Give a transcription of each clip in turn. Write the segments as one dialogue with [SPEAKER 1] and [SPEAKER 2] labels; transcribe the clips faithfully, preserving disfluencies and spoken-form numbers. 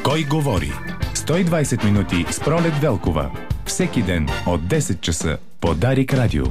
[SPEAKER 1] Кой говори? сто и двайсет минути с Пролет Велкова. Всеки ден от десет часа по Дарик Радио.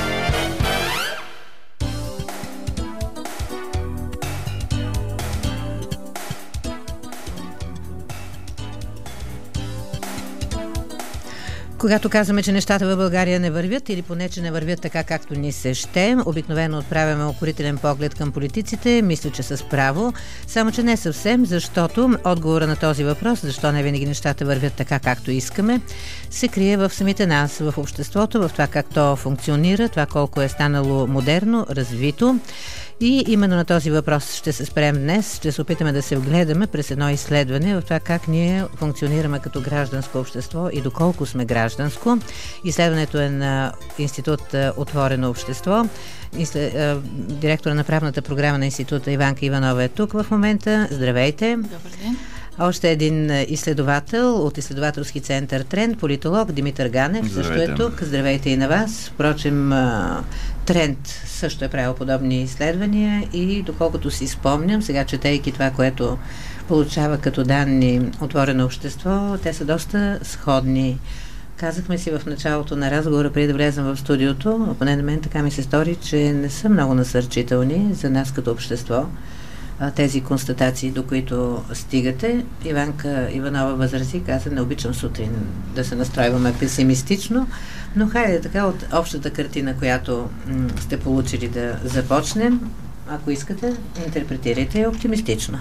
[SPEAKER 2] Когато казваме, че нещата в България не вървят или поне, че не вървят така, както ни се ще, обикновено отправяме укорителен поглед към политиците, мисля, че с право, само че не съвсем, защото отговора на този въпрос, защо не винаги нещата вървят така, както искаме, се крие в самите нас, в обществото, в това как то функционира, това колко е станало модерно, развито. И именно на този въпрос ще се спрем днес. Ще се опитаме да се вгледаме през едно изследване в това как ние функционираме като гражданско общество и доколко сме гражданско. Изследването е на Институт Отворено общество. Директора на правната програма на института Иванка Иванова е тук в момента. Здравейте!
[SPEAKER 3] Добър ден!
[SPEAKER 2] Още един изследовател от изследователски център Тренд, политолог Димитър Ганев. Здравейте. Също е тук. Здравейте и на вас. Впрочем, Тренд също е правил подобни изследвания и доколкото си спомням, сега четейки това, което получава като данни Отворено общество, те са доста сходни. Казахме си в началото на разговора, преди да влезем в студиото, поне на мен така ми се стори, че не са много насърчителни за нас като общество тези констатации, до които стигате. Иванка Иванова възрази, каза, не обичам сутрин да се настройваме песимистично, но хайде така от общата картина, която м- сте получили да започнем. Ако искате, интерпретирайте оптимистично.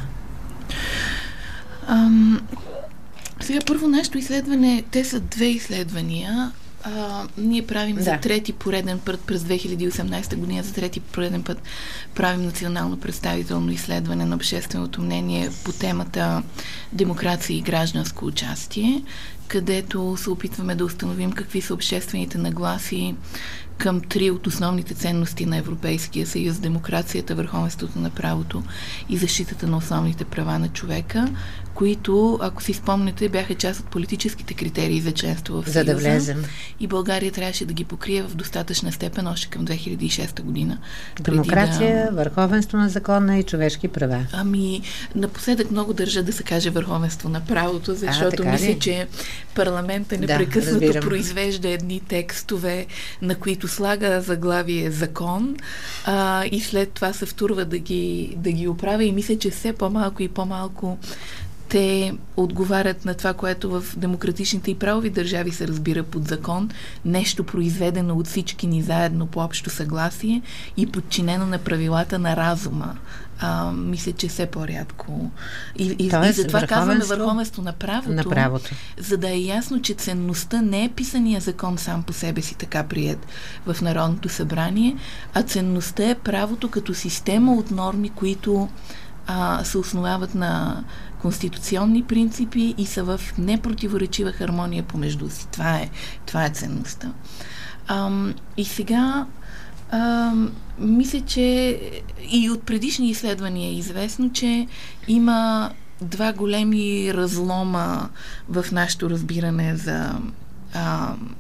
[SPEAKER 3] Ам, сега първо нашето изследване, те са две изследвания. А, ние правим да. за трети пореден път през две хиляди и осемнадесета година, за трети пореден път правим национално представително изследване на общественото мнение по темата демокрация и гражданско участие, където се опитваме да установим какви са обществените нагласи към три от основните ценности на Европейския съюз: демокрацията, върховенството на правото и защитата на основните права на човека, които, ако си спомняте, бяха част от политическите критерии за членство в Съюза.
[SPEAKER 2] За да влезем.
[SPEAKER 3] И България трябваше да ги покрие в достатъчна степен още към две хиляди и шеста година.
[SPEAKER 2] Демокрация,
[SPEAKER 3] да...
[SPEAKER 2] върховенство на закона и човешки права.
[SPEAKER 3] Ами, напоследък много държа да се каже върховенство на правото, защото
[SPEAKER 2] а,
[SPEAKER 3] мисля, че парламента непрекъснато да, произвежда едни текстове, на които слага заглавие закон, а, и след това се втурва да ги, да ги оправя, и мисля, че все по-малко и по-малко те отговарят на това, което в демократичните и правови държави се разбира под закон, нещо произведено от всички ни заедно по общо съгласие и подчинено на правилата на разума. А, мисля, че все по-рядко. И, и, и затова казваме върховенство на правото,
[SPEAKER 2] на правото,
[SPEAKER 3] за да е ясно, че ценността не е писания закон сам по себе си така приет в Народното събрание, а ценността е правото като система от норми, които а, се основават на конституционни принципи и са в непротиворечива хармония помежду си. Това е, това е ценността. Ам, и сега ам, мисля, че и от предишни изследвания е известно, че има два големи разлома в нашето разбиране за ам,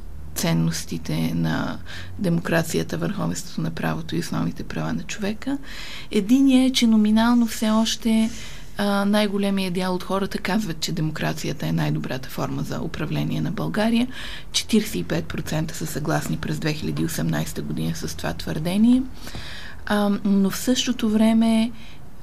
[SPEAKER 3] ценностите на демокрацията, върховенството на правото и основните права на човека. Единият е, че номинално все още а, най-големият дял от хората казват, че демокрацията е най-добрата форма за управление на България. четиридесет и пет процента са съгласни през две хиляди и осемнадесета година с това твърдение. А, но в същото време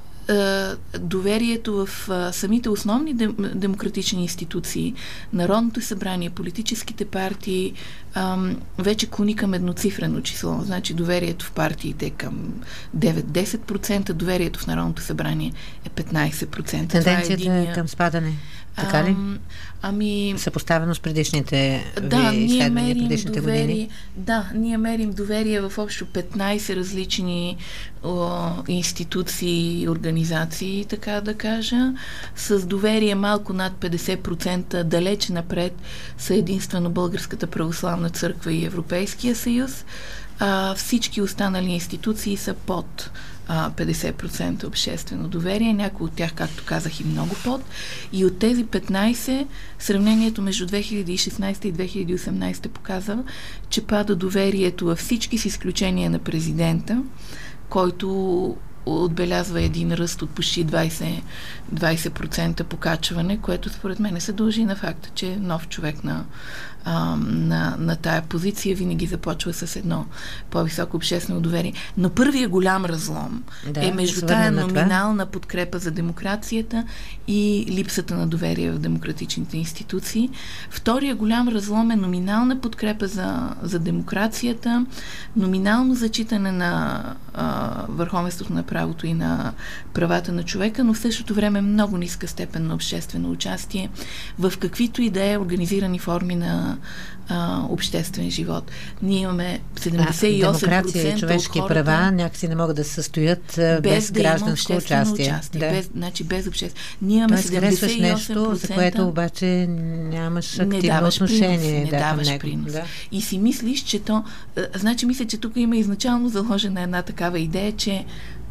[SPEAKER 3] доверието в а, самите основни дем, демократични институции, Народното събрание, политическите партии, ам, вече клони към едноцифрено число. Значи доверието в партиите е към девет до десет процента, доверието в Народното събрание е петнадесет процента.
[SPEAKER 2] Тенденцията
[SPEAKER 3] е единия...
[SPEAKER 2] към спадане. Така ли?
[SPEAKER 3] Ам, ами...
[SPEAKER 2] Съпоставено с предишните
[SPEAKER 3] да,
[SPEAKER 2] ви изследвания, предишните
[SPEAKER 3] доверие,
[SPEAKER 2] години?
[SPEAKER 3] Да, ние мерим доверие в общо петнадесет различни о, институции и организации, така да кажа. С доверие малко над петдесет процента далеч напред са единствено Българската православна църква и Европейския съюз. А, всички останали институции са под петдесет процента обществено доверие, някои от тях, както казах, и много под. И от тези петнадесет, сравнението между две хиляди и шестнадесета и две хиляди и осемнадесета показва, че пада доверието във всички с изключение на президента, който отбелязва един ръст от почти двайсет процента покачване, което според мен се дължи на факта, че нов човек на, а, на, на тая позиция винаги започва с едно по-високо обществено доверие. Но първият голям разлом да, е между тая номинална подкрепа за демокрацията и липсата на доверие в демократичните институции. Втория голям разлом е номинална подкрепа за, за демокрацията, номинално зачитане на а, върховенството на правото и на правата на човека, но в същото време много ниска степен на обществено участие в каквито и да е организирани форми на а, обществен живот. Ние имаме седемдесет и осем процента
[SPEAKER 2] демокрация и човешки
[SPEAKER 3] от хората,
[SPEAKER 2] права някакси не могат да се състоят без, без
[SPEAKER 3] да
[SPEAKER 2] гражданско участие.
[SPEAKER 3] участие.
[SPEAKER 2] Да.
[SPEAKER 3] Без, значи без обществено. Ние имаме седемдесет и осем процента
[SPEAKER 2] нещо, за което обаче нямаш активно
[SPEAKER 3] не даваш
[SPEAKER 2] отношение.
[SPEAKER 3] Принос, не
[SPEAKER 2] да,
[SPEAKER 3] даваш принос. Да. И си мислиш, че то... А, значи мисля, че тук има изначално заложена една такава идея, че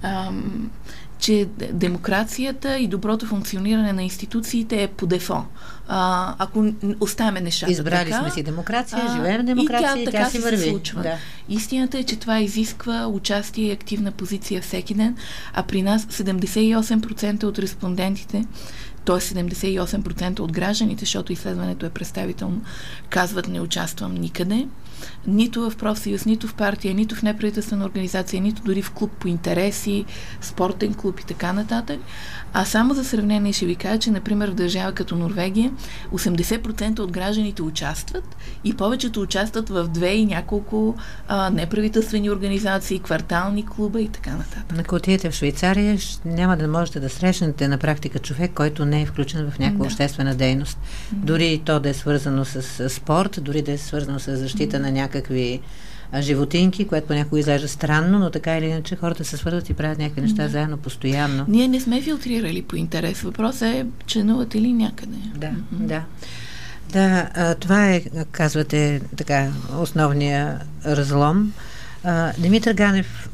[SPEAKER 3] ам, че демокрацията и доброто функциониране на институциите е по дефо. А, ако оставяме нещата
[SPEAKER 2] избрали
[SPEAKER 3] така,
[SPEAKER 2] сме си демокрация, а, живеем демокрация и тя, и тя си върви.
[SPEAKER 3] Да. Истината е, че това изисква участие и активна позиция всеки ден, а при нас седемдесет и осем процента от респондентите, т.е. седемдесет и осем процента от гражданите, защото изследването е представително, казват: не участвам никъде, нито в профсъюз, нито в партия, нито в неправителствена организация, нито дори в клуб по интереси, спортен клуб и така нататък. А само за сравнение ще ви кажа, че, например, в държава като Норвегия осемдесет процента от гражданите участват и повечето участват в две и няколко а, неправителствени организации, квартални клуба и така нататък.
[SPEAKER 2] Ако отидете в Швейцария, няма да можете да срещнете на практика човек, който не е включен в някаква да. обществена дейност. Да. Дори и то да е свързано с спорт, дори да е свързано с защита да. на някакви животинки, което понякога изглежда странно, но така или иначе хората се свързват и правят някакви неща да. заедно, постоянно.
[SPEAKER 3] Ние не сме филтрирали по интерес. Въпросът е, членувате ли някъде?
[SPEAKER 2] Да, mm-hmm. да. Да, а, това е, казвате, така, основния разлом. А, Димитър Ганев,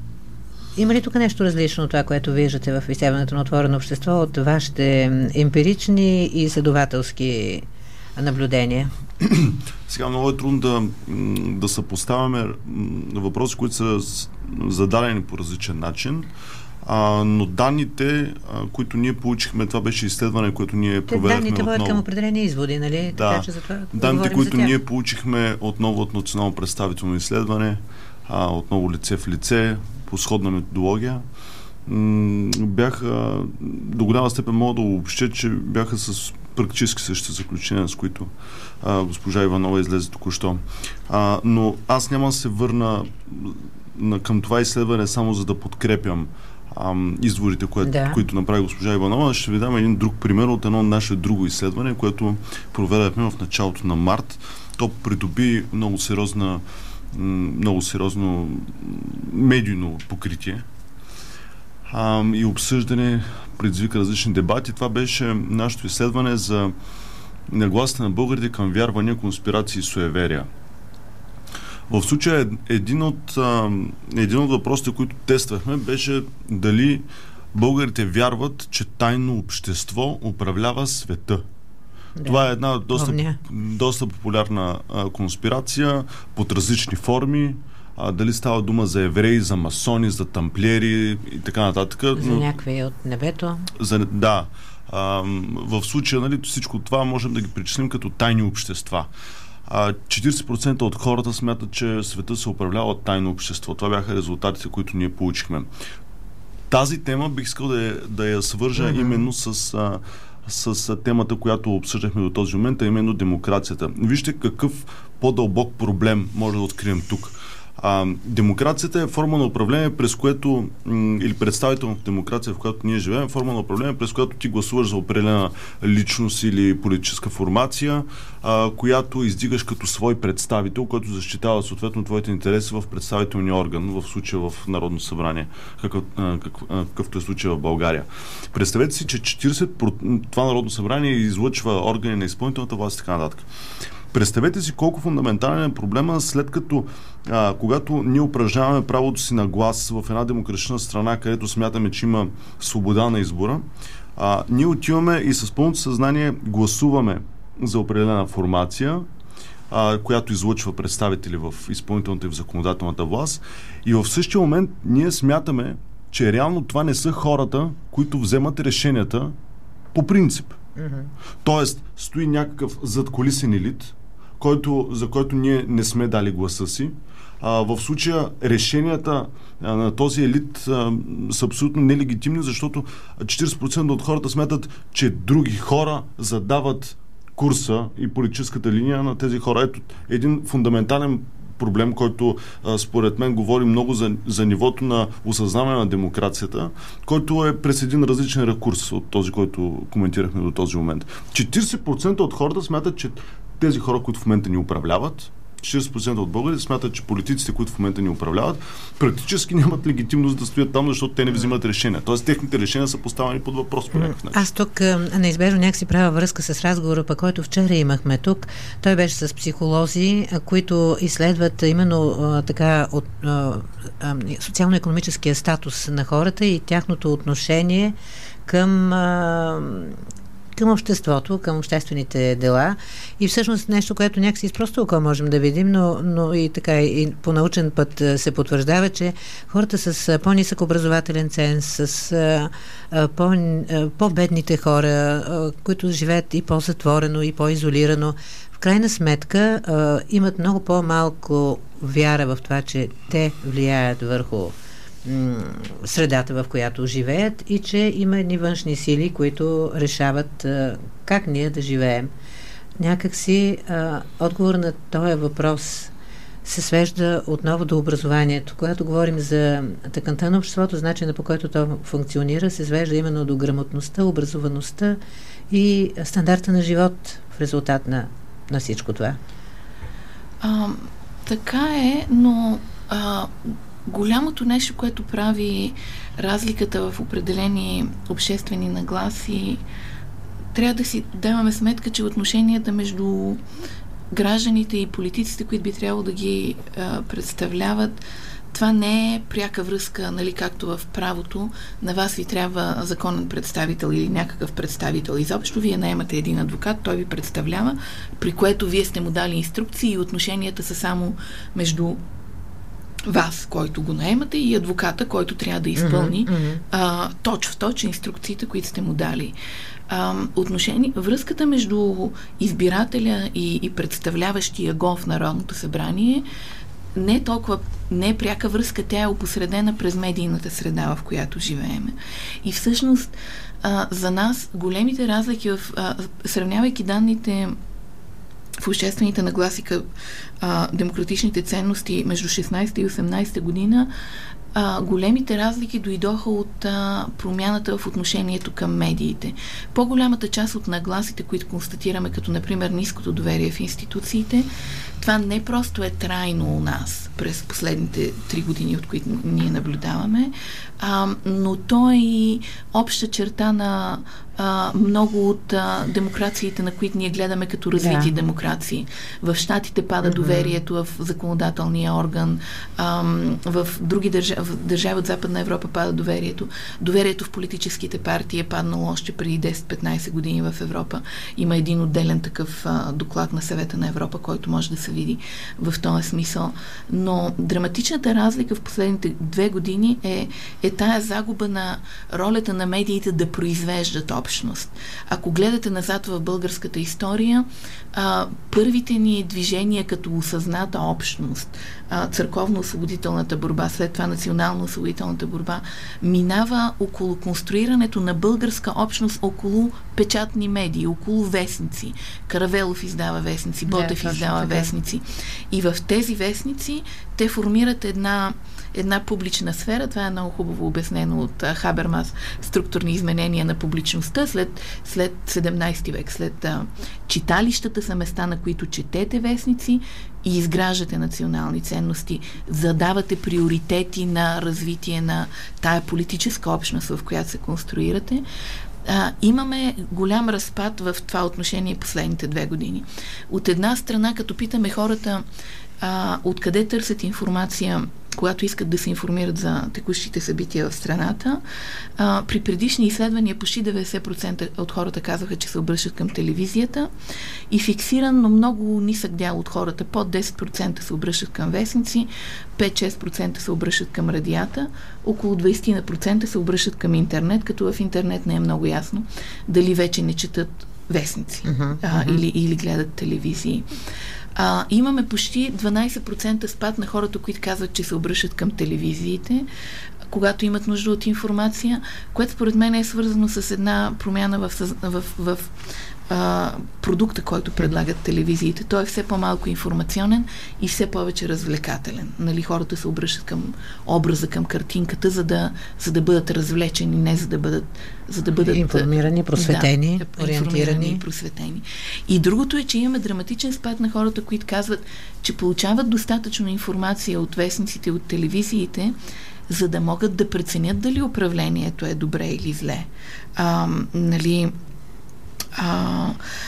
[SPEAKER 2] има ли тук нещо различно от това, което виждате в изследването на Отворено общество от вашите емпирични и изследователски наблюдения?
[SPEAKER 4] Сега много е трудно да, да съпоставяме въпроси, които са зададени по различен начин, а, но данните, а, които ние получихме, това беше изследване, което ние проведахме отново.
[SPEAKER 2] Данните водят към определени изводи, нали?
[SPEAKER 4] Да,
[SPEAKER 2] така, че за това
[SPEAKER 4] данните, които ние получихме отново от национално представително изследване, а, отново лице в лице, по сходна методология, м- бяха до голяма степен мога да обобщя, че бяха с практически същите заключения, с които а, госпожа Иванова излезе току-що. А, но аз няма да се върна на, към това изследване само за да подкрепям а, изводите, да. които направи госпожа Иванова. Ще ви дам един друг пример от едно наше друго изследване, което проведахме в началото на март. То придоби много сериозна много сериозно медийно покритие а, и обсъждане, предизвика различни дебати. Това беше нашето изследване за нагласата на българите към вярвания, конспирации и суеверия. В случая един от, а, един от въпросите, които тествахме, беше дали българите вярват, че тайно общество управлява света. Да. Това е една доста, доста популярна а, конспирация под различни форми. А, дали става дума за евреи, за масони, за тамплиери и така нататък.
[SPEAKER 2] За но, някакви от небето.
[SPEAKER 4] За, да. А, в случая, нали, всичко това можем да ги причислим като тайни общества. А, четирийсет процента от хората смятат, че света се управлява от тайно общество. Това бяха резултатите, които ние получихме. Тази тема бих искал да я, да я свържа mm-hmm. именно с... А, с темата, която обсъждахме до този момент, а именно демокрацията. Вижте какъв по-дълбок проблем може да открием тук. А, демокрацията е форма на управление, през което, м- или представителната демокрация, в която ние живеем, е форма на управление, през която ти гласуваш за определена личност или политическа формация, а, която издигаш като свой представител, който защитава съответно твоите интереси в представителния орган, в случая в Народно събрание, какъв, а, какъв, а, какъвто е случай в България. Представете си, че четирийсет процента това Народно събрание излъчва органи на изпълнителната власт и така нататък. Представете си колко фундаментален е проблема, след като а, когато ние упражняваме правото си на глас в една демократична страна, където смятаме, че има свобода на избора, а, ние отиваме и с пълното съзнание гласуваме за определена формация, а, която излъчва представители в изпълнителната и в законодателната власт, и в същия момент ние смятаме, че реално това не са хората, които вземат решенията по принцип. Mm-hmm. Тоест, стои някакъв задкулисен елит, който, за който ние не сме дали гласа си. А, в случая решенията а, на този елит а, са абсолютно нелегитимни, защото четирийсет процента от хората смятат, че други хора задават курса и политическата линия на тези хора. Ето един фундаментален проблем, който а, според мен говори много за, за нивото на осъзнаване на демокрацията, който е през един различен ракурс от този, който коментирахме до този момент. четирийсет процента от хората смятат, че тези хора, които в момента ни управляват, четирийсет процента от българите смятат, че политиците, които в момента ни управляват, практически нямат легитимност да стоят там, защото те не взимат решения. Тоест, техните решения са поставени под въпрос по някакъв начин.
[SPEAKER 2] Аз тук неизбежно някакси правя връзка с разговора, пък който вчера имахме тук. Той беше с психолози, които изследват именно а, така от а, а, социално-икономическия статус на хората и тяхното отношение към а, към обществото, към обществените дела и всъщност нещо, което някакси с просто око можем да видим, но, но и така и по научен път се потвърждава, че хората с по-нисък образователен ценз, с по, по-бедните хора, които живеят и по-затворено, и по-изолирано, в крайна сметка имат много по-малко вяра в това, че те влияят върху средата, в която живеят и че има едни външни сили, които решават а, как ние да живеем. Някакси а, отговор на този въпрос се свежда отново до образованието. Когато говорим за тъканта на обществото, начина по който то функционира, се свежда именно до грамотността, образоваността и стандарта на живот в резултат на, на всичко това.
[SPEAKER 3] А, така е, но а, голямото нещо, което прави разликата в определени обществени нагласи, трябва да си даваме сметка, че отношенията между гражданите и политиците, които би трябвало да ги а, представляват, това не е пряка връзка, нали, както в правото. На вас ви трябва законен представител или някакъв представител. Изобщо вие наемате един адвокат, той ви представлява, при което вие сте му дали инструкции и отношенията са само между вас, който го наемате, и адвоката, който трябва да изпълни mm-hmm. а, точ в точ инструкциите, които сте му дали. А, отношение, връзката между избирателя и, и представляващия го в Народното събрание не е толкова, не е пряка връзка, тя е опосредена през медийната среда, в която живеем. И всъщност а, за нас големите разлики, в, а, сравнявайки данните в обществените нагласи към а, демократичните ценности между шестнайсета и осемнайсета година, а, големите разлики дойдоха от а, промяната в отношението към медиите. По-голямата част от нагласите, които констатираме, като например ниското доверие в институциите, това не просто е трайно у нас през последните три години, от които ние наблюдаваме, а, но то е и обща черта на а, много от а, демокрациите, на които ние гледаме като развити да. демокрации. В Щатите пада mm-hmm. доверието в законодателния орган, а, в други държави, в държави от Западна Европа пада доверието. Доверието в политическите партии е паднало още преди десет-петнайсет години в Европа. Има един отделен такъв а, доклад на Съвета на Европа, който може да се види в този смисъл. Но драматичната разлика в последните две години е, е тая загуба на ролята на медиите да произвеждат общност. Ако гледате назад в българската история, а, първите ни движения като осъзната общност, а, църковно-освободителната борба, след това национално-освободителната борба, минава около конструирането на българска общност около печатни медии, около вестници. Каравелов издава вестници, Ботев yeah, издава така. вестници. И в тези вестници те формират една една публична сфера. Това е много хубаво обяснено от а, Хабермас, структурни изменения на публичността след, след седемнайсети век. След а, читалищата са места, на които четете вестници и изграждате национални ценности, задавате приоритети на развитие на тая политическа общност, в която се конструирате. А, имаме голям разпад в това отношение последните две години. От една страна, като питаме хората а, откъде търсят информация когато искат да се информират за текущите събития в страната. А, при предишни изследвания почти деветдесет процента от хората казваха, че се обръщат към телевизията и фиксиран, но много нисък дял от хората, под десет процента се обръщат към вестници, пет-шест процента се обръщат към радията, около двайсет процента се обръщат към интернет, като в интернет не е много ясно дали вече не четат вестници uh-huh, а, uh-huh. Или, или гледат телевизии. А, имаме почти дванайсет процента спад на хората, които казват, че се обръщат към телевизиите, когато имат нужда от информация, което според мен е свързано с една промяна в, в, в, в а, продукта, който предлагат телевизиите. Той е все по-малко информационен и все повече развлекателен. Нали, хората се обръщат към образа, към картинката, за да, за да бъдат развлечени, не за да бъдат, за да бъдат
[SPEAKER 2] информирани, просветени,
[SPEAKER 3] да,
[SPEAKER 2] ориентирани.
[SPEAKER 3] И просветени. И другото е, че имаме драматичен спад на хората, които казват, че получават достатъчно информация от вестниците, от телевизиите, за да могат да преценят дали управлението е добре или зле. А, нали, а,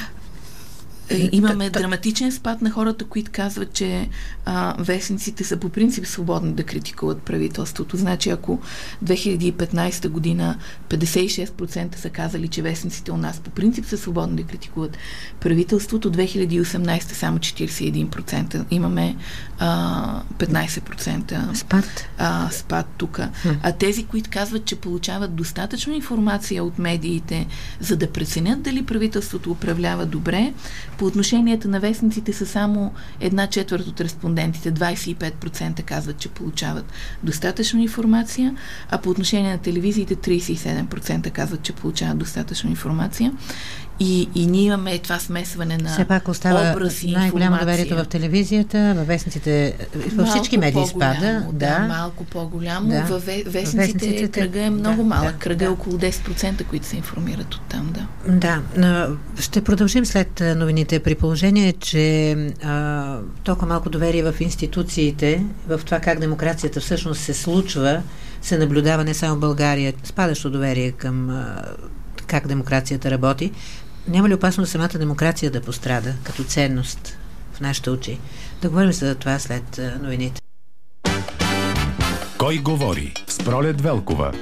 [SPEAKER 3] имаме драматичен спад на хората, които казват, че а, вестниците са по принцип свободни да критикуват правителството. Значи, ако две хиляди и петнайсета година петдесет и шест процента са казали, че вестниците у нас по принцип са свободни да критикуват правителството, две хиляди и осемнайсета само четирийсет и един процента. Имаме а, петнайсет процента
[SPEAKER 2] спад,
[SPEAKER 3] а, спад тук. Хм. А тези, които казват, че получават достатъчно информация от медиите, за да преценят дали правителството управлява добре, по отношенията на вестниците са само една четвърт от респондентите, двайсет и пет процента казват, че получават достатъчно информация, а по отношение на телевизиите трийсет и седем процента казват, че получават достатъчно информация. И, и ние имаме това смесване на
[SPEAKER 2] все пак остава
[SPEAKER 3] образ и
[SPEAKER 2] най-голямо доверието в телевизията, във вестниците, във всички медии спада.
[SPEAKER 3] Да, да, малко по-голямо. Да. Във вестниците, вестниците кръга е много
[SPEAKER 2] да,
[SPEAKER 3] малък.
[SPEAKER 2] Да,
[SPEAKER 3] кръга е
[SPEAKER 2] да.
[SPEAKER 3] около десет процента, които се информират оттам. Да.
[SPEAKER 2] Да. Ще продължим след новините, при положение, че а, толкова малко доверие в институциите, в това как демокрацията всъщност се случва, се наблюдава не само в България, спадащо доверие към а, как демокрацията работи. Няма ли опасност самата демокрация да пострада като ценност в нашите очи? Да говорим за това след новините.
[SPEAKER 1] Кой говори с Пролет Велкова?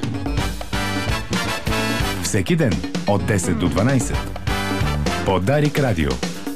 [SPEAKER 1] Всеки ден от десет до дванайсет по Дарик Радио.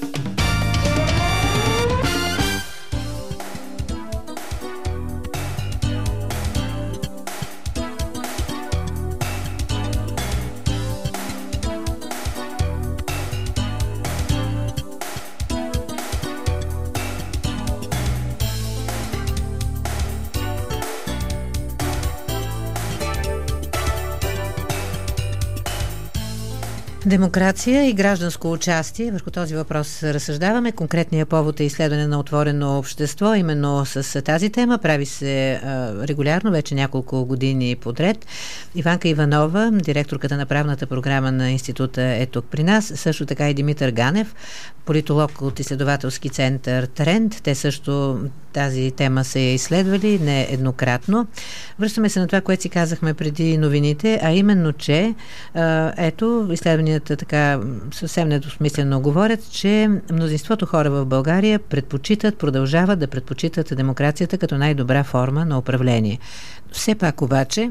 [SPEAKER 2] Демокрация и гражданско участие. Върху този въпрос разсъждаваме. Конкретният повод е изследване на Отворено общество. Именно с тази тема прави се а, регулярно, вече няколко години подред. Иванка Иванова, директорката на правната програма на института, е тук при нас. Също така и Димитър Ганев, политолог от изследователски център Тренд. Те също тази тема са я изследвали не еднократно. Връщаме се на това, което си казахме преди новините, а именно, че а, ето, изследванията така съвсем недосмислено говорят, че мнозинството хора в България предпочитат, продължават да предпочитат демокрацията като най-добра форма на управление. Все пак обаче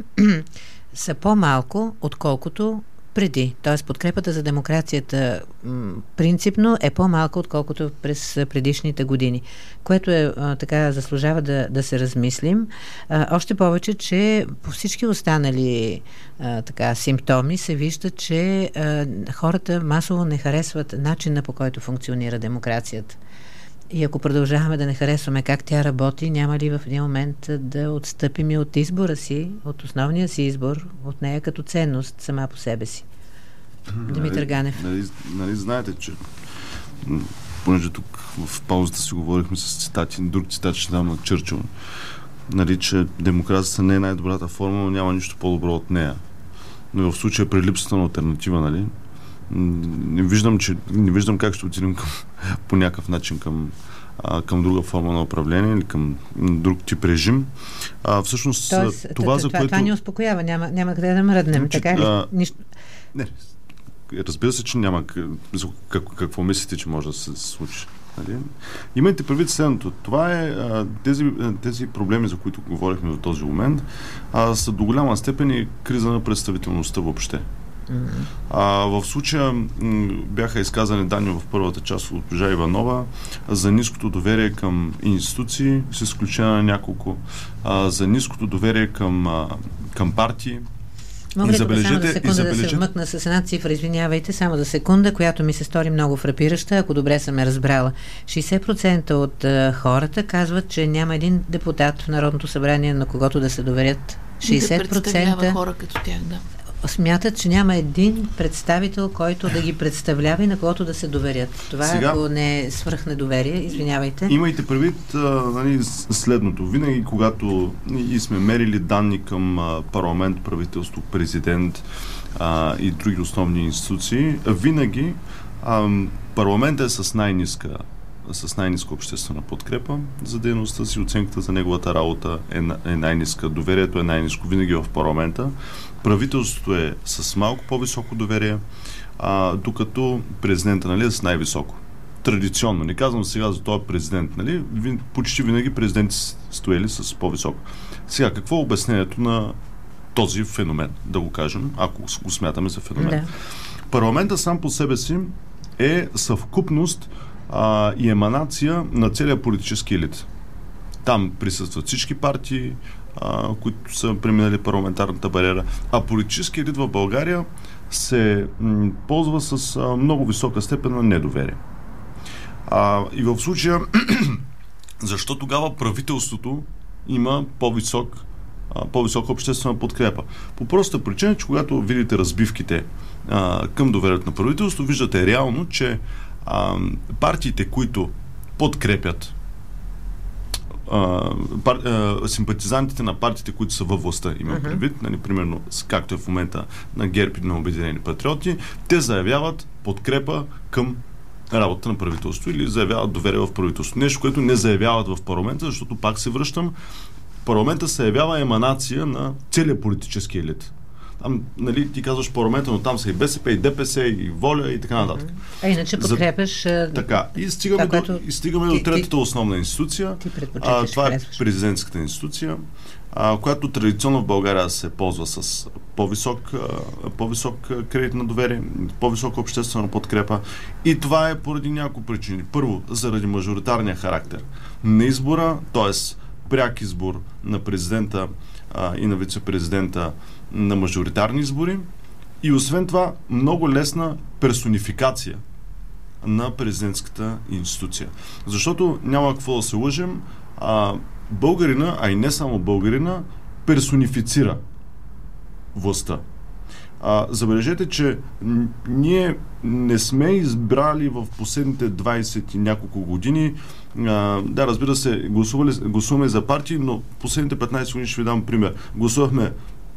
[SPEAKER 2] са по-малко, отколкото преди. Т.е. подкрепата за демокрацията м, принципно е по-малка, отколкото през предишните години, което е а, така заслужава да, да се размислим. А, още повече, че по всички останали а, така симптоми се вижда, че а, хората масово не харесват начина, по който функционира демокрацията. И ако продължаваме да не харесваме как тя работи, няма ли в един момент да отстъпим и от избора си, от основния си избор, от нея като ценност сама по себе си? Димитър Ганев.
[SPEAKER 4] Нали, нали знаете, че понеже тук в паузата си говорихме с цитати, друг цитат ще дам на Чърчил, нали, че демокрацията не е най-добрата форма, но няма нищо по-добро от нея. Но в случая при липсата на алтернатива, нали, не виждам, че, не виждам как ще отидем към, по някакъв начин към, а, към друга форма на управление или към друг тип режим. А, всъщност,
[SPEAKER 2] Тоест,
[SPEAKER 4] това, за
[SPEAKER 2] това,
[SPEAKER 4] което...
[SPEAKER 2] това ни успокоява, няма, няма къде да мръднем,
[SPEAKER 4] че,
[SPEAKER 2] така ли?
[SPEAKER 4] А,
[SPEAKER 2] Нищо...
[SPEAKER 4] Не, разбира се, че няма как, какво мислите, че може да се случи. Нали? Имайте предвид следното. Това е а, тези, тези проблеми, за които говорихме до този момент, а, са до голяма степен и криза на представителността въобще. Mm-hmm. А, в случая м, бяха изказани данни в първата част от госпожа Иванова за ниското доверие към институции, с изключение на няколко, а, за ниското доверие към, а, към партии.
[SPEAKER 2] Мога ли тук само за секунда да се вмъкна с една цифра, извинявайте, само за секунда, която ми се стори много фрапираща, ако добре съм я разбрала. шейсет процента от а, хората казват, че няма един депутат в Народното събрание, на когото да се доверят. шейсет процента
[SPEAKER 3] да представлява хора като тях, да.
[SPEAKER 2] Смятат, че няма един представител, който да ги представлява и на когото да се доверят. Това, сега, ако не е свръхнедоверие, извинявайте.
[SPEAKER 4] Имайте предвид нали, следното. Винаги, когато и сме мерили данни към а, парламент, правителство, президент а, и други основни институции, винаги а, парламентът е с най-ниска с най-ниска обществена подкрепа за дейността си, оценката за неговата работа е, е най-ниска, доверието е най-ниско винаги в парламента. Правителството е с малко по-високо доверие, а, докато президента, нали, е с най-високо. Традиционно, не казвам сега за този президент, нали, почти винаги президенти стоели с по-високо. Сега, какво е обяснението на този феномен, да го кажем, ако го смятаме за феномен? Да. Парламентът сам по себе си е съвкупност а, и еманация на целия политически елит. Там присъстват всички партии, а, които са преминали парламентарната бариера, а политически елит в България се м, ползва с а, много висока степен на недоверие. А, и в случая, защо тогава правителството има по-висок, а, по-висока обществена подкрепа? По проста причина, че когато видите разбивките а, към доверието на правителството, виждате реално, че а, партиите, които подкрепят Uh, пар, uh, симпатизантите на партиите, които са във властта, имам uh-huh. предвид, нали, примерно, както е в момента на ГЕРБ и на Обединени патриоти, те заявяват подкрепа към работата на правителството или заявяват доверие в правителството. Нещо, което не заявяват в парламента, защото пак се връщам, парламента се явява еманация на целия политически елит. Там, нали, ти казваш парламента, но там са и БСП, и ДПС, и Воля, и така нататък.
[SPEAKER 2] А иначе подкрепяш...
[SPEAKER 4] За... Така. И стигаме, това, до, което... и стигаме ти, до третата основна институция. А, това е президентската институция, а, която традиционно в България се ползва с по-висок, а, по-висок кредит на доверие, по-висока обществена подкрепа. И това е поради няколко причини. Първо, заради мажоритарния характер на избора, т.е. пряк избор на президента а, и на вице-президента на мажоритарни избори и освен това много лесна персонификация на президентската институция. Защото няма какво да се лъжем, а, българина, а и не само българина, персонифицира властта. А, забележете, че н- ние не сме избрали в последните двайсет и няколко години, а, да, разбира се, гласували, гласуваме за партии, но последните петнайсет години ще ви дам пример. Гласувахме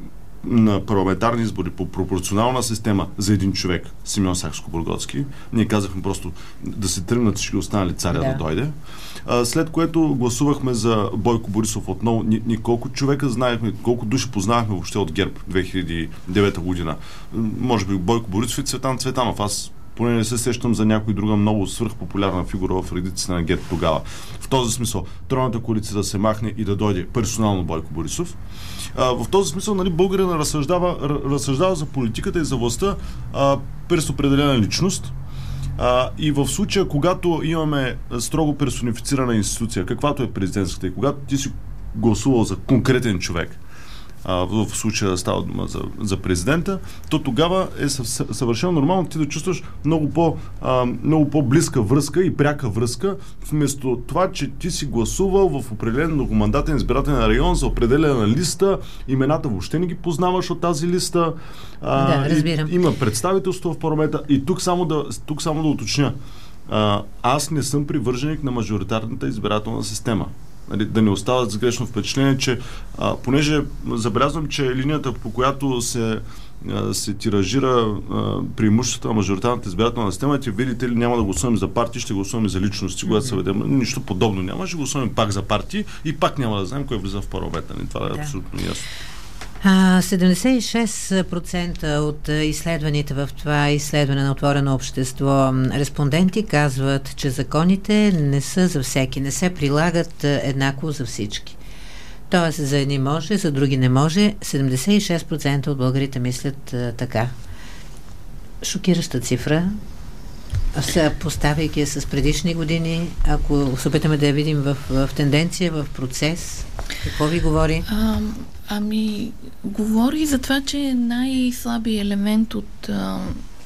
[SPEAKER 4] на парламентарни избори по пропорционална система за един човек, Симеон Сакскобургготски. Ние казахме просто да се тръгнат всички останали царя да, да дойде. А, след което гласувахме за Бойко Борисов отново. Ни, ни колко човека знаехме, колко души познавахме въобще от ГЕРБ две хиляди и девета година. Може би Бойко Борисов и Цветан Цветанов. Аз поне не се сещам за някой друга много свръхпопулярна фигура в редиците на ГЕРБ тогава. В този смисъл, тройната коалиция да се махне и да дойде персонално Бойко Борисов. А, в този смисъл, нали, българина разсъждава, разсъждава за политиката и за властта а, през определена личност. А, и в случая, когато имаме строго персонифицирана институция, каквато е президентската, и когато ти си гласувал за конкретен човек, а, в случая става дума за, за президента, то тогава е съвършено нормално ти да чувстваш много, по, а, много по-близка връзка и пряка връзка, вместо това, че ти си гласувал в определен многомандатен избирателен район за определена листа, имената въобще не ги познаваш от тази листа. А,
[SPEAKER 2] да, разбирам.
[SPEAKER 4] И, има представителство в парламента. И тук само да, тук само да уточня. А, аз не съм привърженик на мажоритарната избирателна система. Да не остават с грешно впечатление, че а, понеже забелязвам, че линията, по която се, а, се тиражира преимуществото на мажоритарната избирателна система, че видите ли, няма да гласуваме за партии, ще гласуваме за личности, когато се ведем. Нищо подобно няма, ще гласуваме пак за партии и пак няма да знаем кой влиза в парламента. Това е
[SPEAKER 2] да.
[SPEAKER 4] абсолютно ясно.
[SPEAKER 2] седемдесет и шест процента от изследваните в това изследване на Отворено общество респонденти казват, че законите не са за всеки, не се прилагат еднакво за всички. Тоест за едни може, за други не може. седемдесет и шест процента от българите мислят а, така. Шокираща цифра. Поставяйки я с предишни години, ако се опитаме да я видим в, в тенденция, в процес, какво ви говори?
[SPEAKER 3] А, ами, говори за това, че най-слабият елемент от а,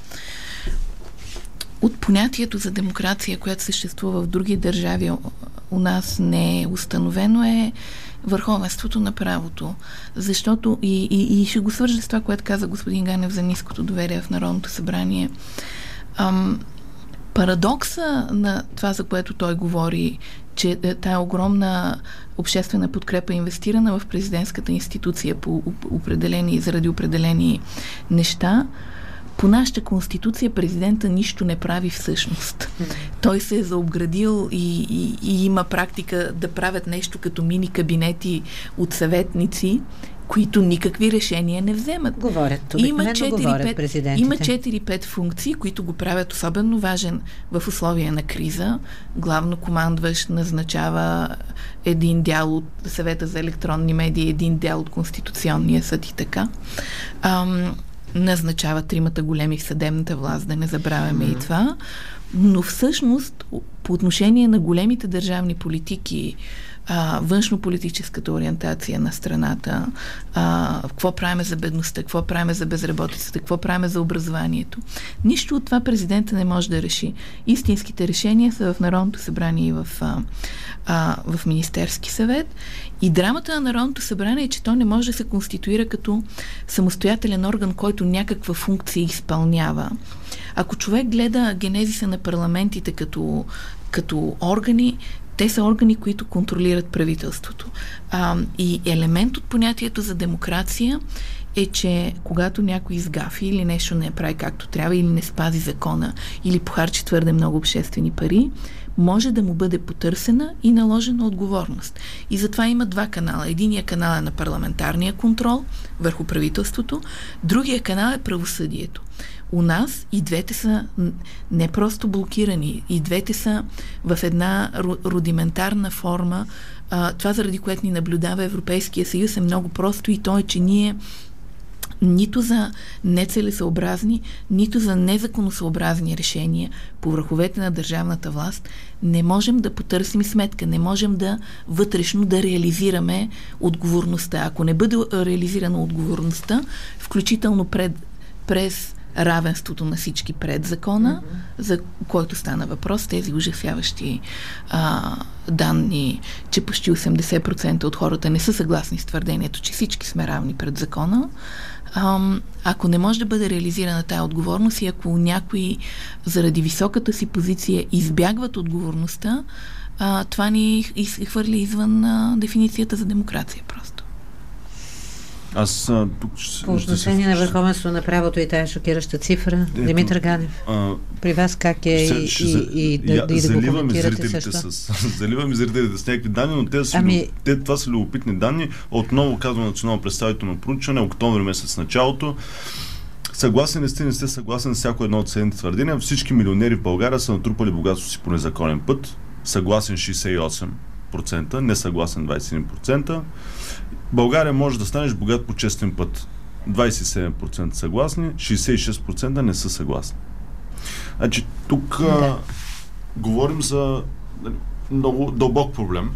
[SPEAKER 3] от понятието за демокрация, което съществува в други държави, у нас не е установено, е върховенството на правото. Защото, и, и, и ще го свържа с това, което каза господин Ганев за ниското доверие в Народното събрание. Ам, парадокса на това, за което той говори, че тая огромна обществена подкрепа, инвестирана в президентската институция по определени, заради определени неща, по нашата конституция президента нищо не прави всъщност. Mm. Той се е заобградил и, и, и има практика да правят нещо като мини кабинети от съветници, които никакви решения не вземат.
[SPEAKER 2] Говорят, обикновено говорят президентите.
[SPEAKER 3] Има четири-пет функции, които го правят особено важен в условия на криза. Главно командващ назначава един дял от Съвета за електронни медии, един дял от Конституционния съд и така. Ам, назначава тримата големи в съдебната власт, да не забравяме mm. и това. Но всъщност, по отношение на големите държавни политики, а, външнополитическата ориентация на страната, а, какво правиме за бедността, какво правиме за безработицата, какво правиме за образованието. Нищо от това президента не може да реши. Истинските решения са в Народното събрание и в, а, а, в Министерски съвет. И драмата на Народното събрание е, че то не може да се конституира като самостоятелен орган, който някаква функция изпълнява. Ако човек гледа генезиса на парламентите като, като органи, те са органи, които контролират правителството. А, и елемент от понятието за демокрация е, че когато някой изгафи или нещо не прави както трябва, или не спази закона, или похарчи твърде много обществени пари, може да му бъде потърсена и наложена отговорност. И затова има два канала. Единият канал е на парламентарния контрол върху правителството, другия канал е правосъдието. У нас и двете са не просто блокирани, и двете са в една рудиментарна форма. А, това, заради което ни наблюдава Европейския съюз, е много просто, и то е, че ние нито за нецелесъобразни, нито за незаконосъобразни решения по върховете на държавната власт не можем да потърсим сметка, не можем да вътрешно да реализираме отговорността. Ако не бъде реализирана отговорността, включително пред, през равенството на всички пред закона, mm-hmm. за който стана въпрос, тези ужасяващи а, данни, че почти осемдесет процента от хората не са съгласни с твърдението, че всички сме равни пред закона. А, ако не може да бъде реализирана тая отговорност и ако някои заради високата си позиция избягват отговорността, а, това ни хвърля извън а, дефиницията за демокрация просто.
[SPEAKER 4] Аз а, тук ще,
[SPEAKER 2] по отношение
[SPEAKER 4] ще,
[SPEAKER 2] на върховенство на правото и тая шокираща цифра, ето, Димитър Ганев, а, при вас как е ще, и, ще, и, и, да, я, и да го коментирате също?
[SPEAKER 4] С, заливаме зрителите с някакви данни, но те са, ами... те, това са любопитни данни. Отново казвам национално представително проучване, октомври месец началото. Съгласен ли сте, не сте съгласен с всяко едно от следните твърдения? Всички милионери в България са натрупали богатство си по незаконен път. Съгласен шейсет и осем процента, несъгласен двадесет и един процента. България може да станеш богат по честен път. двадесет и седем процента съгласни, шейсет и шест процента не са съгласни. Значи, тук да. а, говорим за много дълбок проблем.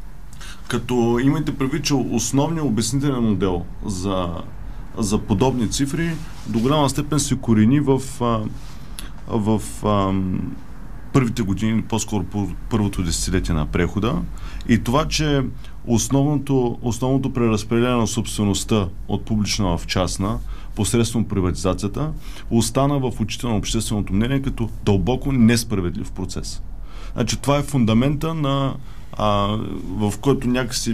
[SPEAKER 4] Като имайте предвид, че основният обяснителен модел за, за подобни цифри до голяма степен се корени в, а, в а, първите години, по-скоро първото десетилетие на прехода, и това, че основното, основното преразпределение на собствеността от публична в частна посредством приватизацията остана в очите на общественото мнение като дълбоко несправедлив процес. Значи, това е фундамента, на, а, в който някакси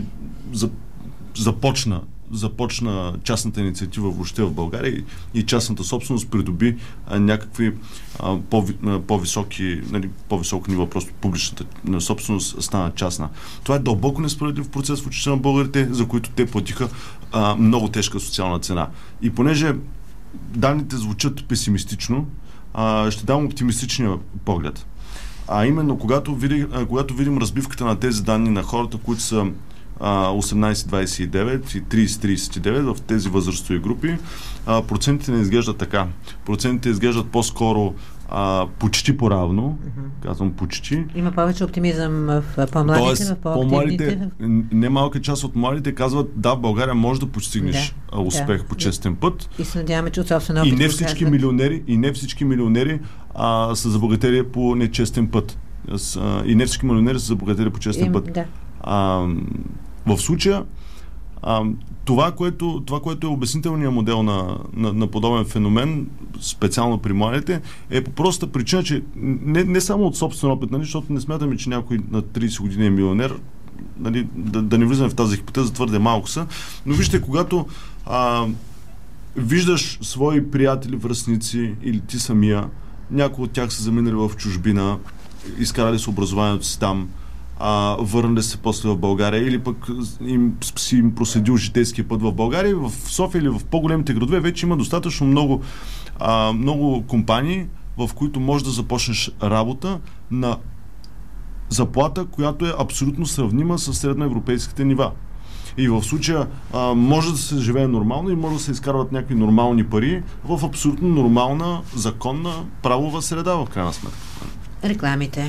[SPEAKER 4] започна започна частната инициатива въобще в България и, и частната собственост придоби а, някакви а, по, а, по-високи, нали, по-високо ниво, просто публичната собственост стана частна. Това е дълбоко несправедлив процес в очите на българите, за които те платиха а, много тежка социална цена. И понеже данните звучат песимистично, а, ще дам оптимистичния поглед. А именно, когато, види, а, когато видим разбивката на тези данни на хората, които са а, осемнайсет двайсет и девет и трийсет трийсет и девет в тези възрастови групи, а, процентите не изглеждат така. Процентите изглеждат по-скоро а, почти поравно. Uh-huh. Казвам почти.
[SPEAKER 2] Има повече оптимизъм в по-младите,
[SPEAKER 4] Тоест,
[SPEAKER 2] в по-активните.
[SPEAKER 4] Немалка част от младите казват, да, в България може да постигнеш да, успех да, по честен да. път.
[SPEAKER 2] И се надяваме, че от собствена опит.
[SPEAKER 4] И не всички милионери, и не всички милионери а, са забогатели по нечестен път. А, и не всички милионери са забогатели по честен
[SPEAKER 2] Им,
[SPEAKER 4] път.
[SPEAKER 2] Да.
[SPEAKER 4] А, в случая а, това, което, това, което е обяснителният модел на, на, на подобен феномен, специално при младите, е по простата причина, че не, не само от собствен опит, нали, защото не смятаме, че някой на трийсет години е милионер, нали, да, да не влизаме в тази хипотеза, твърде малко са, но вижте, когато а, виждаш свои приятели, връстници или ти самия, някои от тях са заминали в чужбина, изкарали с образованието си там, а, върнали се после в България или пък им, си им проследил житейския път в България, в София или в по-големите градове вече има достатъчно много, а, много компании, в които можеш да започнеш работа на заплата, която е абсолютно сравнима с средноевропейските нива. И в случая а, може да се живее нормално и може да се изкарват някакви нормални пари в абсолютно нормална, законна, правова среда, в крайна сметка.
[SPEAKER 2] Рекламите.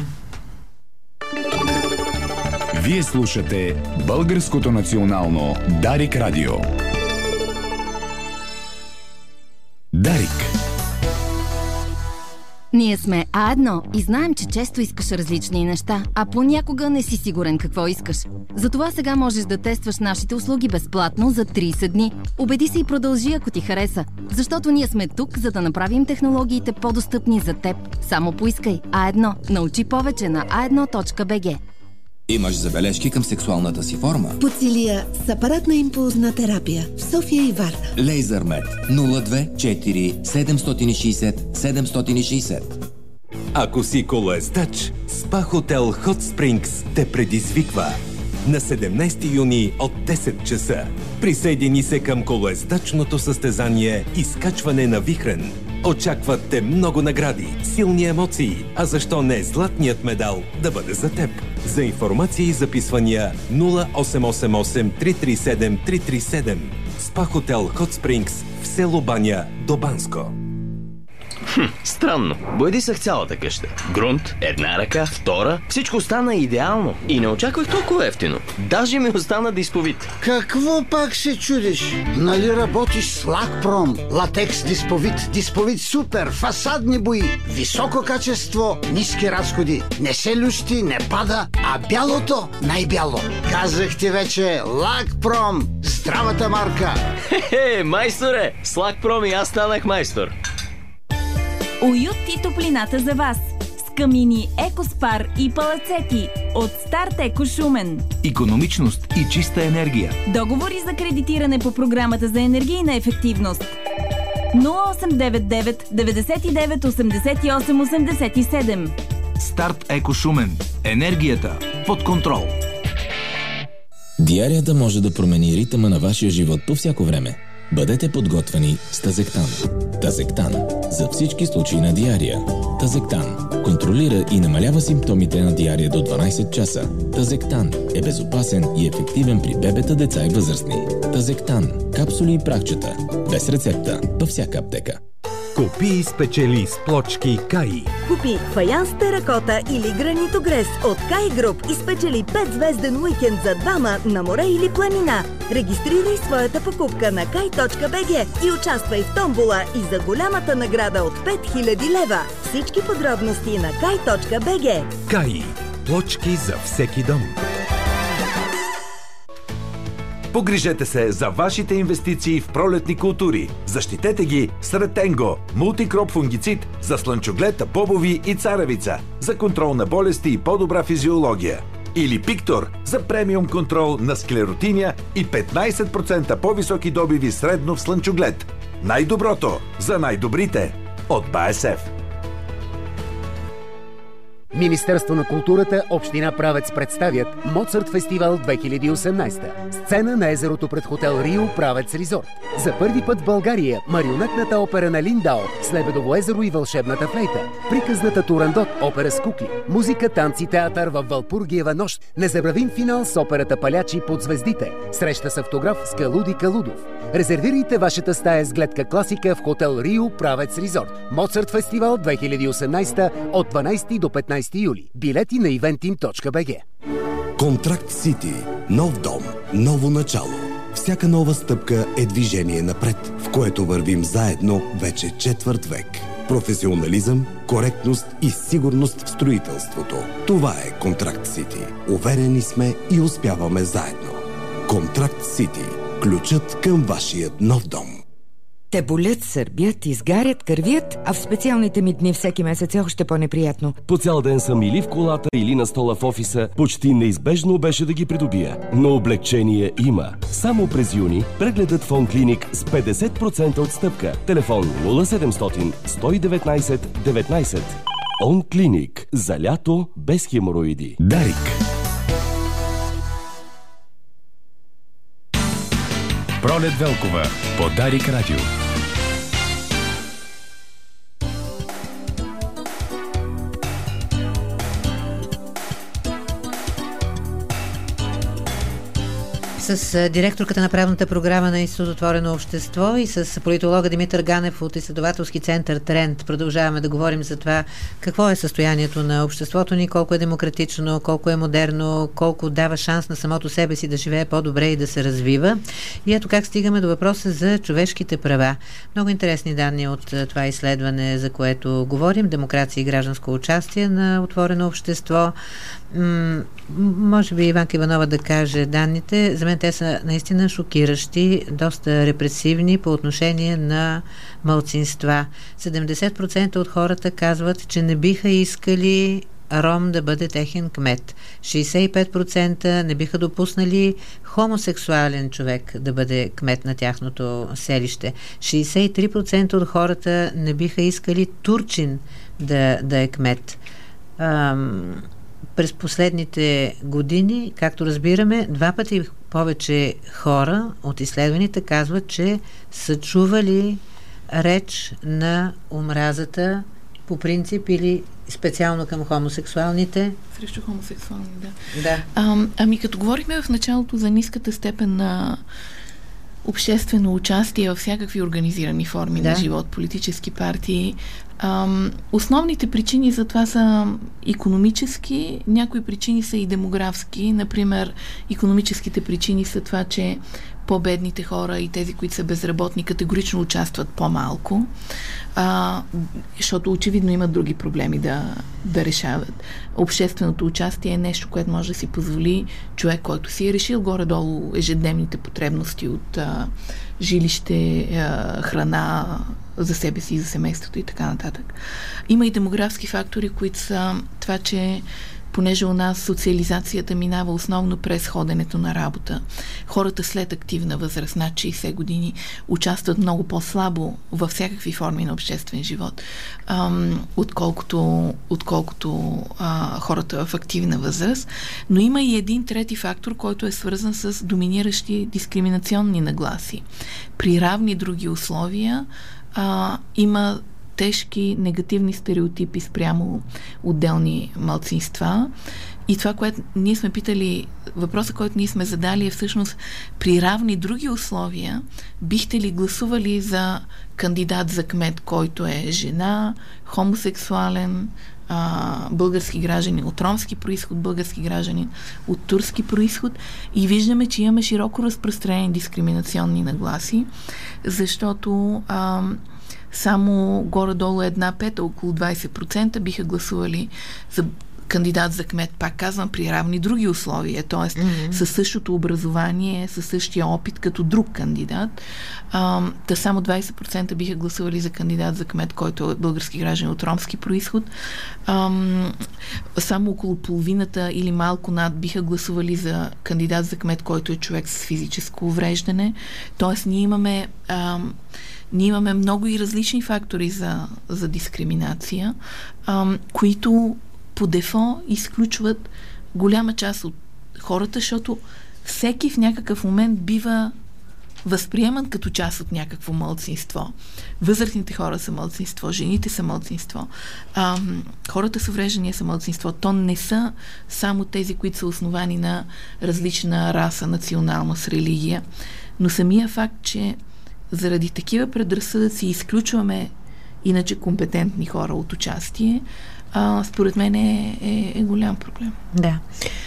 [SPEAKER 1] Вие слушате Българското национално Дарик Радио. Дарик.
[SPEAKER 5] Ние сме А едно и знаем, че често искаш различни неща, а понякога не си сигурен какво искаш. Затова сега можеш да тестваш нашите услуги безплатно за трийсет дни. Убеди се и продължи, ако ти хареса. Защото ние сме тук, за да направим технологиите по-достъпни за теб. Само поискай А едно. Научи повече на а едно точка би джи.
[SPEAKER 6] Имаш забележки към сексуалната си форма?
[SPEAKER 7] Подсилия с апаратна импулсна терапия в София и Варна.
[SPEAKER 6] Лейзърмед нула две четири седем шест шест седем шест шест.
[SPEAKER 8] Ако си колоездач, СПА Хотел Hot Springs те предизвиква на седемнайсети юни от десет часа. Присъедини се към колоездачното състезание изкачване на вихрен. Очакват те много награди, силни емоции, а защо не златният медал да бъде за теб? За информация и записвания нула осем осем осем три три седем три три седем. СПА Хотел Hot Springs в село Баня до Банско.
[SPEAKER 9] Хм, странно. Боядисах цялата къща. Грунт, една ръка, втора. Всичко стана идеално. И не очаквах толкова ефтино. Даже ми остана дисповит.
[SPEAKER 10] Какво пак се чудиш? Нали работиш с Лакпром? Латекс дисповит. Дисповит супер. Фасадни бои. Високо качество. Ниски разходи. Не се лющи, не пада. А бялото най-бяло. Казах ти вече. Лакпром. Здравата марка.
[SPEAKER 9] Хе-хе, майсторе. С Лакпром и аз станах майстор.
[SPEAKER 11] Уют и топлината за вас с камини Екоспар и палацети от Старт Еко Шумен.
[SPEAKER 12] Икономичност и чиста енергия.
[SPEAKER 11] Договори за кредитиране по програмата за енергийна ефективност. нула осем девет девет деветдесет и девет осемдесет и осем осемдесет и седем.
[SPEAKER 12] Старт Еко Шумен. Енергията под контрол.
[SPEAKER 13] Диарията може да промени ритъма на вашия живот по всяко време. Бъдете подготвени с Тазектан. Тазектан. За всички случаи на диария. Тазектан. Контролира и намалява симптомите на диария до дванайсет часа. Тазектан е безопасен и ефективен при бебета, деца и възрастни. Тазектан. Капсули и прахчета. Без рецепта. Във всяка аптека.
[SPEAKER 14] Купи и спечели с плочки Каи.
[SPEAKER 15] Купи фаянс теракота или гранитогрес от Каи Груп и спечели пет-звезден уикенд за двама на море или планина. Регистрирай своята покупка на кай точка би джи и участвай в томбола и за голямата награда от пет хиляди лева. Всички подробности на кай точка би джи.
[SPEAKER 14] Каи. Плочки за всеки дом. Погрижете се за вашите инвестиции в пролетни култури. Защитете ги с Ретенго, мултикроп фунгицид за слънчоглед, бобови и царевица, за контрол на болести и по-добра физиология. Или Пиктор за премиум контрол на склеротиния и петнайсет процента по-високи добиви средно в слънчоглед. Най-доброто за най-добрите от БАСФ.
[SPEAKER 16] Министерство на културата, Община Правец представят Моцарт фестивал две хиляди и осемнадесета. Сцена на езерото пред хотел Рио Правец Резорт. За първи път в България марионетната опера на Линдао с Лебедово езеро и вълшебната флейта. Приказната Турандот, опера с кукли. Музика, танци, театър в Валпургиева нощ. Незабравим финал с операта Палячи под звездите. Среща с автограф с Калуди Калудов. Резервирайте вашата стая с гледка класика в хотел Рио Правец Резорт. Моцарт фестивал две хиляди и осемнадесета от дванадесети до петнадесети юли. Билети на eventim точка би джи.
[SPEAKER 17] Контракт Сити. Нов дом. Ново начало. Всяка нова стъпка е движение напред, в което вървим заедно вече четвърт век. Професионализъм, коректност и сигурност в строителството. Това е Контракт Сити. Уверени сме и успяваме заедно. Контракт Сити. Ключът към вашият нов дом.
[SPEAKER 18] Те болят, сърбят, изгарят, кървят, а в специалните ми дни всеки месец е още по-неприятно.
[SPEAKER 19] По цял ден съм или в колата, или на стола в офиса. Почти неизбежно беше да ги придобия. Но облегчение има. Само през юни прегледът в онклиник с петдесет процента отстъпка. Телефон нула седемстотин сто и деветнадесет деветнадесет. онклиник. За лято без хемороиди.
[SPEAKER 1] Дарик. Пролет Велкова по Дарик Радио.
[SPEAKER 2] С директорката на правната програма на Институт Отворено общество и с политолога Димитър Ганев от изследователски център Тренд продължаваме да говорим за това какво е състоянието на обществото ни, колко е демократично, колко е модерно, колко дава шанс на самото себе си да живее по-добре и да се развива. И ето как стигаме до въпроса за човешките права. Много интересни данни от това изследване, за което говорим. Демокрация и гражданско участие на Отворено общество. М- може би Иванка Иванова да каже данните. За мен те са наистина шокиращи, доста репресивни по отношение на малцинства. седемдесет процента от хората казват, че не биха искали ром да бъде техен кмет. шейсет и пет процента не биха допуснали хомосексуален човек да бъде кмет на тяхното селище. шейсет и три процента от хората не биха искали турчин да, да е кмет. Ам... През последните години, както разбираме, два пъти повече хора от изследваните казват, че са чували реч на омразата по принцип или специално към хомосексуалните.
[SPEAKER 3] Срещу хомосексуални, да.
[SPEAKER 2] да.
[SPEAKER 3] А, ами като говорихме в началото за ниската степен на обществено участие във всякакви организирани форми да. на живот, политически партии, Ам, основните причини за това са икономически, някои причини са и демографски. Например, икономическите причини са това, че по-бедните хора и тези, които са безработни, категорично участват по-малко, а, защото очевидно имат други проблеми да, да решават. Общественото участие е нещо, което може да си позволи човек, който си е решил горе-долу ежедневните потребности от а, жилище, а, храна за себе си и за семейството и така нататък. Има и демографски фактори, които са това, че понеже у нас социализацията минава основно през ходенето на работа. Хората след активна възраст, над шейсет години, участват много по-слабо във всякакви форми на обществен живот, ам, отколкото, отколкото а, хората в активна възраст. Но има и един трети фактор, който е свързан с доминиращи дискриминационни нагласи. При равни други условия а, има тежки негативни стереотипи спрямо отделни малцинства. И това, което ние сме питали, въпросът, който ние сме задали е всъщност при равни други условия, бихте ли гласували за кандидат за кмет, който е жена, хомосексуален, а, български граждани от ромски происход, български граждани от турски происход, и виждаме, че имаме широко разпространени дискриминационни нагласи, защото а, само горе-долу една пета, около двайсет процента биха гласували за кандидат за кмет, пак казвам, при равни други условия, т.е. Mm-hmm. със същото образование, със същия опит като друг кандидат. А, та само двайсет процента биха гласували за кандидат за кмет, който е български граждан от ромски происход. А, само около половината или малко над биха гласували за кандидат за кмет, който е човек с физическо увреждане. Т.е. ние имаме а, Ние имаме много и различни фактори за, за дискриминация, а, които по дефо изключват голяма част от хората, защото всеки в някакъв момент бива възприеман като част от някакво малцинство. Възрастните хора са малцинство, жените са малцинство, а, хората с увреждания са малцинство. То не са само тези, които са основани на различна раса, националност, религия, но самия факт, че заради такива предразсъдъци изключваме иначе компетентни хора от участие, а, според мен е, е, е голям проблем.
[SPEAKER 2] Да.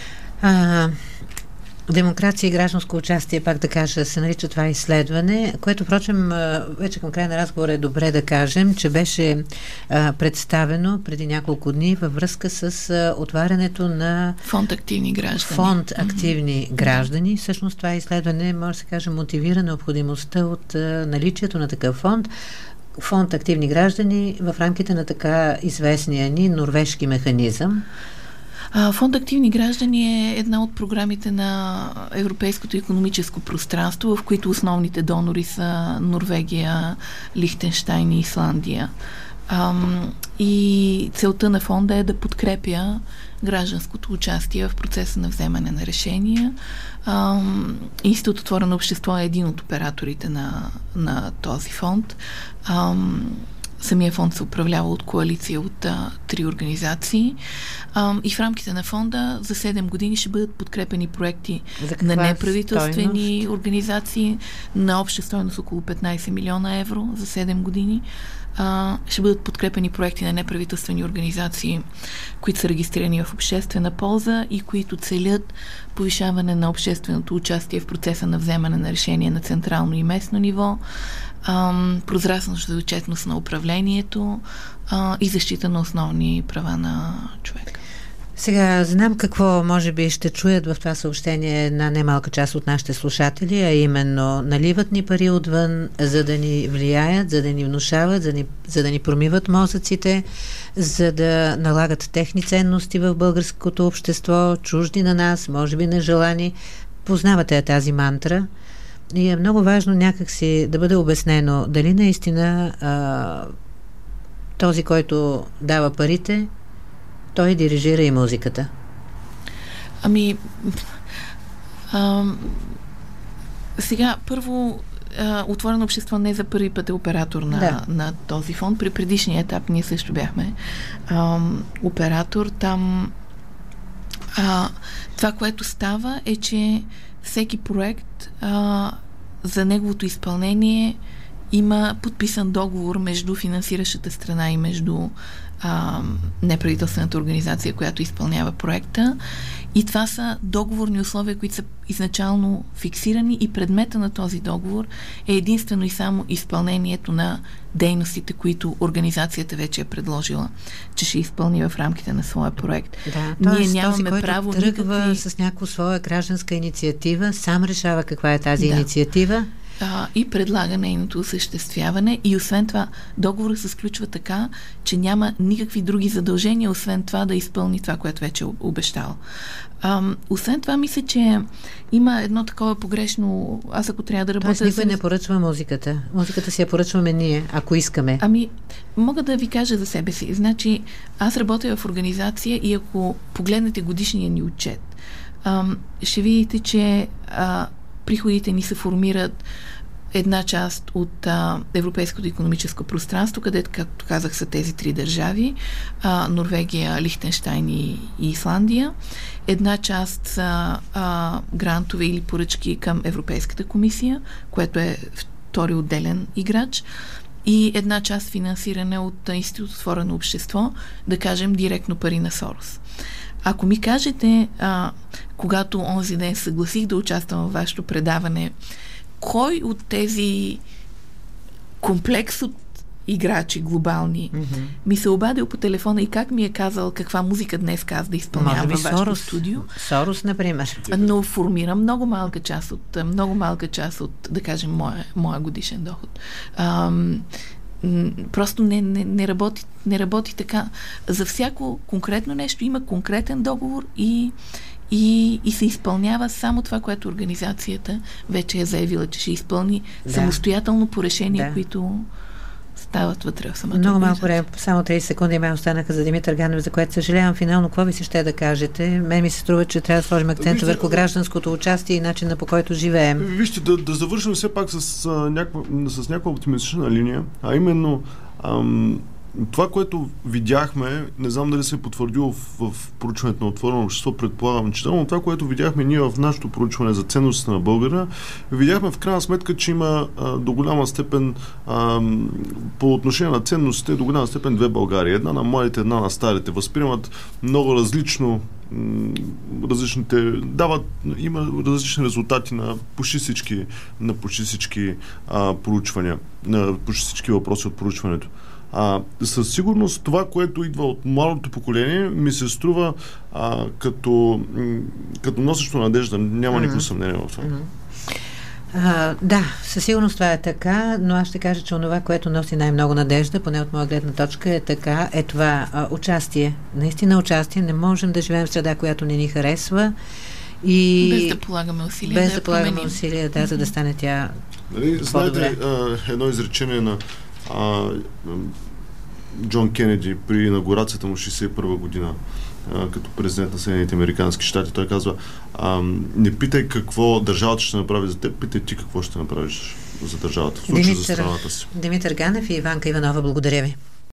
[SPEAKER 2] А, демокрация и гражданско участие, пак да кажа, се нарича това изследване, което, впрочем, вече към края на разговора е добре да кажем, че беше а, представено преди няколко дни във връзка с а, отварянето на
[SPEAKER 3] фонд активни граждани.
[SPEAKER 2] Фонд активни mm-hmm. граждани. Всъщност това изследване, може да се каже, мотивира необходимостта от а, наличието на такъв фонд. Фонд активни граждани в рамките на така известния ни норвежки механизъм.
[SPEAKER 3] Фонд активни граждани е една от програмите на Европейското икономическо пространство, в които основните донори са Норвегия, Лихтенщайн и Исландия. Ам, и целта на фонда е да подкрепя гражданското участие в процеса на вземане на решения. Ам, Институт Отворено общество е един от операторите на, на този фонд. Ам, Самия фонд се управлява от коалиция от а, три организации. А, и в рамките на фонда за седем години ще бъдат подкрепени проекти на неправителствени стойност? Организации на обща стойност около петнайсет милиона евро за седем години. А, ще бъдат подкрепени проекти на неправителствени организации, които са регистрирани в обществена полза и които целят повишаване на общественото участие в процеса на вземане на решения на централно и местно ниво, Ам, прозрачност и отчетност на управлението а, и защита на основни права на човека.
[SPEAKER 2] Сега знам какво може би ще чуят в това съобщение една немалка част от нашите слушатели, а именно наливат ни пари отвън, за да ни влияят, за да ни внушават, за, ни, за да ни промиват мозъците, за да налагат техни ценности в българското общество, чужди на нас, може би нежелани. Познавате тази мантра. И е много важно някакси да бъде обяснено дали наистина а, този, който дава парите, той дирижира и музиката.
[SPEAKER 3] Ами а, сега първо а, Отворено общество не за първи път е оператор на, да. на този фонд. При предишния етап ние също бяхме а, оператор. Там а, това, което става е, че всеки проект а, за неговото изпълнение има подписан договор между финансиращата страна и между а, неправителствената организация, която изпълнява проекта. И това са договорни условия, които са изначално фиксирани и предмета на този договор е единствено и само изпълнението на дейностите, които организацията вече е предложила, че ще изпълни в рамките на своя проект.
[SPEAKER 2] Да,
[SPEAKER 3] Ние нямаме
[SPEAKER 2] този,
[SPEAKER 3] право
[SPEAKER 2] тръгва
[SPEAKER 3] никакви...
[SPEAKER 2] с някаква своя гражданска инициатива, сам решава каква е тази
[SPEAKER 3] да.
[SPEAKER 2] инициатива.
[SPEAKER 3] А, и предлага нейното осъществяване и освен това договорът се сключва така, че няма никакви други задължения, освен това да изпълни това, което вече е обещал. А, освен това, мисля, че има едно такова погрешно... Аз ако трябва да работя...
[SPEAKER 2] Тоест никой
[SPEAKER 3] с...
[SPEAKER 2] не поръчва музиката. Музиката си я поръчваме ние, ако искаме.
[SPEAKER 3] Ами, мога да ви кажа за себе си. Значи, аз работя в организация и ако погледнете годишния ни отчет, а, ще видите, че а, приходите ни се формират една част от а, Европейското икономическо пространство, където, както казах, са тези три държави, а, Норвегия, Лихтенщайн и, и Исландия. Една част са а, грантове или поръчки към Европейската комисия, което е втори отделен играч, и една част финансиране от Институт Отворено общество, да кажем директно пари на Сорос. Ако ми кажете, а, когато онзи ден съгласих да участвам в вашето предаване, кой от тези комплекс от играчи глобални mm-hmm. ми се обадил по телефона и как ми е казал каква музика днес аз да изпълнявам във вашето
[SPEAKER 2] Сорос,
[SPEAKER 3] студио?
[SPEAKER 2] Сорос, например.
[SPEAKER 3] Но формира много малка част от, много малка част от, да кажем, моя, моя годишен доход. Ам, просто не, не, не, работи, не работи така. За всяко конкретно нещо има конкретен договор и И, и се изпълнява само това, което организацията вече е заявила, че ще изпълни да. самостоятелно по решения, да. които стават вътре в самата
[SPEAKER 2] Много
[SPEAKER 3] организация.
[SPEAKER 2] малко време, само трийсет секунди ме останаха за Димитър Ганев, за което съжалявам. Финално, какво ви се ще да кажете? Мен ми се струва, че трябва да сложим акцента
[SPEAKER 4] Вижте,
[SPEAKER 2] върху гражданското участие и начина, по който живеем.
[SPEAKER 4] Вижте, да, да завършим все пак с, а, някаква, с някаква оптимистична линия, а именно ам, това, което видяхме, не знам дали се е потвърдило в, в проучването на Отворено общество, предполагам, че но това, което видяхме ние в нашето проучване за ценностите на българина, видяхме в крайна сметка, че има а, до голяма степен а, по отношение на ценностите, до голяма степен две Българии. Една на младите, една на старите. Възприемат много различно различните, дават, има различни резултати на почти всички, на почти всички а, проучвания, на почти всички въпроси от проучването. А, със сигурност това, което идва от младото поколение, ми се струва а, като, м- като носещо надежда. Няма mm-hmm. никакво съмнение в това.
[SPEAKER 2] Mm-hmm. А, да, със сигурност това е така, но аз ще кажа, че онова, което носи най-много надежда, поне от моя гледна точка, е така, е това а, участие. Наистина участие. Не можем да живеем в среда, която не ни харесва. И
[SPEAKER 3] без да полагаме усилия.
[SPEAKER 2] Без
[SPEAKER 3] да,
[SPEAKER 2] да полагаме
[SPEAKER 3] променим.
[SPEAKER 2] усилия, да, за да стане тя
[SPEAKER 4] нали, знаете, а, едно изречение на а, Джон Кенеди при инаугурацията му шейсет и първа година а, като президент на Съединените американски щати. Той казва, а, не питай какво държавата ще направи за теб, питай ти какво ще направиш за държавата, в случай за страната си.
[SPEAKER 2] Димитър Ганев и Иванка Иванова, благодаря ви.